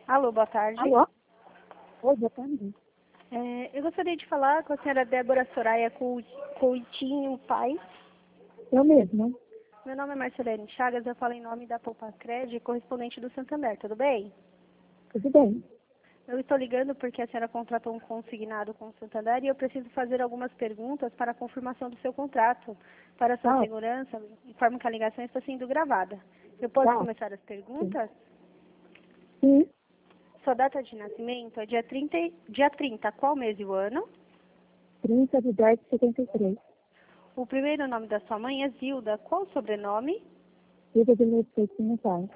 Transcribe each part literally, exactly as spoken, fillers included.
Alô, boa tarde. Alô? Oi, boa tarde. É, eu gostaria de falar com a senhora Débora Soraya Cou- Coutinho Paz. Eu mesma. Meu nome é Marcelene Chagas, eu falo em nome da Poupa Cred, correspondente do Santander, tudo bem? Tudo bem? Eu estou ligando porque a senhora contratou um consignado com o Santander e eu preciso fazer algumas perguntas para a confirmação do seu contrato. Para a sua Tá. segurança, informo que a ligação está sendo gravada. Eu posso Tá. começar as perguntas? Sim. Sua data de nascimento é dia trinta, e- dia trinta, qual mês e o ano? trinta de dez de setenta e três. O primeiro nome da sua mãe é Zilda, qual o sobrenome? Vida de meu peitinho pai.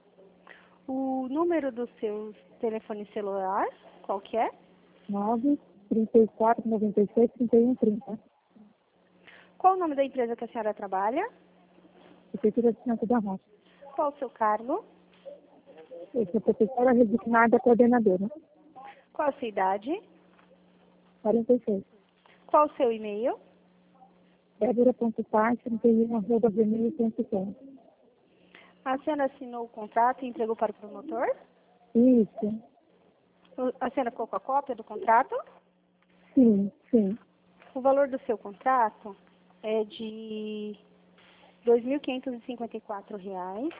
O número do seu telefone celular, qual que é? nove, trinta e quatro, noventa e seis, trinta e um, trinta. Qual o nome da empresa que a senhora trabalha? Prefeitura de Santo da Rocha. Qual o seu cargo? Eu sou professora resignada coordenadora. Qual a sua idade? quarenta e seis. Qual o seu e-mail? Débora.paz, trinta e um, arroba gmail ponto com. A senhora assinou o contrato e entregou para o promotor? Isso. O- A senhora ficou com a cópia do contrato? Sim, sim. O valor do seu contrato é de dois mil quinhentos e cinquenta e quatro reais,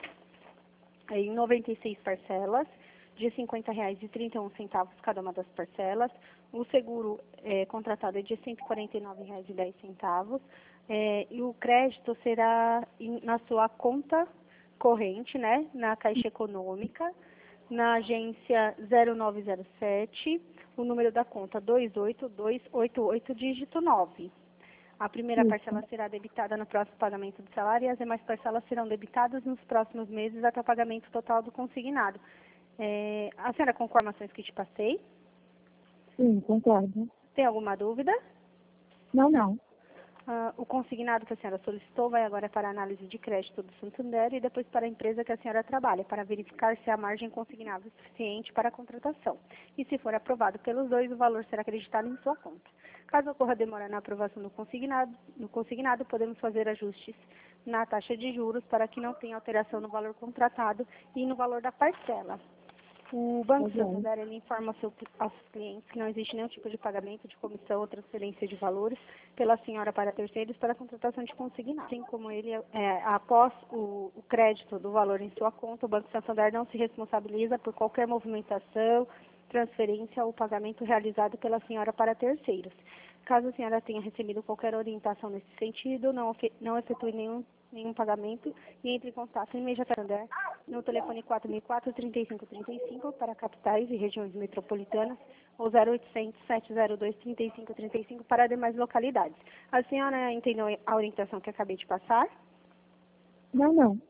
em noventa e seis parcelas, de cinquenta reais e trinta e um centavos cada uma das parcelas. O seguro eh, contratado é de cento e quarenta e nove reais e dez centavos. Eh, e o crédito será em- na sua conta corrente, né, na Caixa Econômica, na agência zero nove zero sete, o número da conta dois oito dois oito oito, dígito nove. A primeira Isso. parcela será debitada no próximo pagamento do salário e as demais parcelas serão debitadas nos próximos meses até o pagamento total do consignado. É, a senhora concorda com as informações que te passei? Sim, concordo. Tem alguma dúvida? Não, não. Ah, o consignado que a senhora solicitou vai agora para a análise de crédito do Santander e depois para a empresa que a senhora trabalha, para verificar se a margem consignável é suficiente para a contratação. E se for aprovado pelos dois, o valor será acreditado em sua conta. Caso ocorra demora na aprovação do consignado, no consignado, podemos fazer ajustes na taxa de juros para que não tenha alteração no valor contratado e no valor da parcela. O Banco Tá bom. Santander ele informa ao seu- aos clientes que não existe nenhum tipo de pagamento de comissão ou transferência de valores pela senhora para terceiros para a contratação de consignado. Assim como ele, é, após o, o crédito do valor em sua conta, o Banco Santander não se responsabiliza por qualquer movimentação, transferência ou pagamento realizado pela senhora para terceiros. Caso a senhora tenha recebido qualquer orientação nesse sentido, não, ofe- não efetue nenhum, nenhum pagamento e entre em contato imediatamente no telefone quatro mil e quatro, trinta e cinco trinta e cinco para capitais e regiões metropolitanas ou zero oitocentos, sete zero dois, trinta e cinco trinta e cinco para demais localidades. A senhora entendeu a orientação que acabei de passar? Não, não.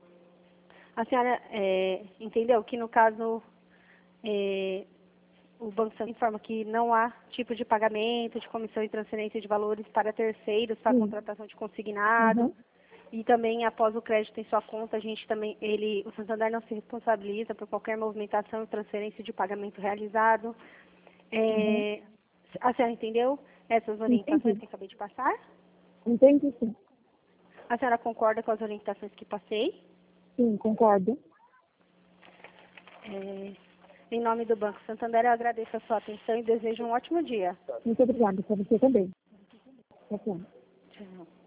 A senhora é, entendeu que no caso é, o Banco Central informa que não há tipo de pagamento, de comissão e transferência de valores para terceiros, para a Sim. contratação de consignado. Uhum. E também, após o crédito em sua conta, a gente também, ele, o Santander não se responsabiliza por qualquer movimentação e transferência de pagamento realizado. É, a senhora entendeu essas orientações Entendi. que acabei de passar? Entendi, sim. A senhora concorda com as orientações que passei? Sim, concordo. É, em nome do Banco Santander, eu agradeço a sua atenção e desejo um ótimo dia. Muito obrigada para você também. Tá bom. Tchau.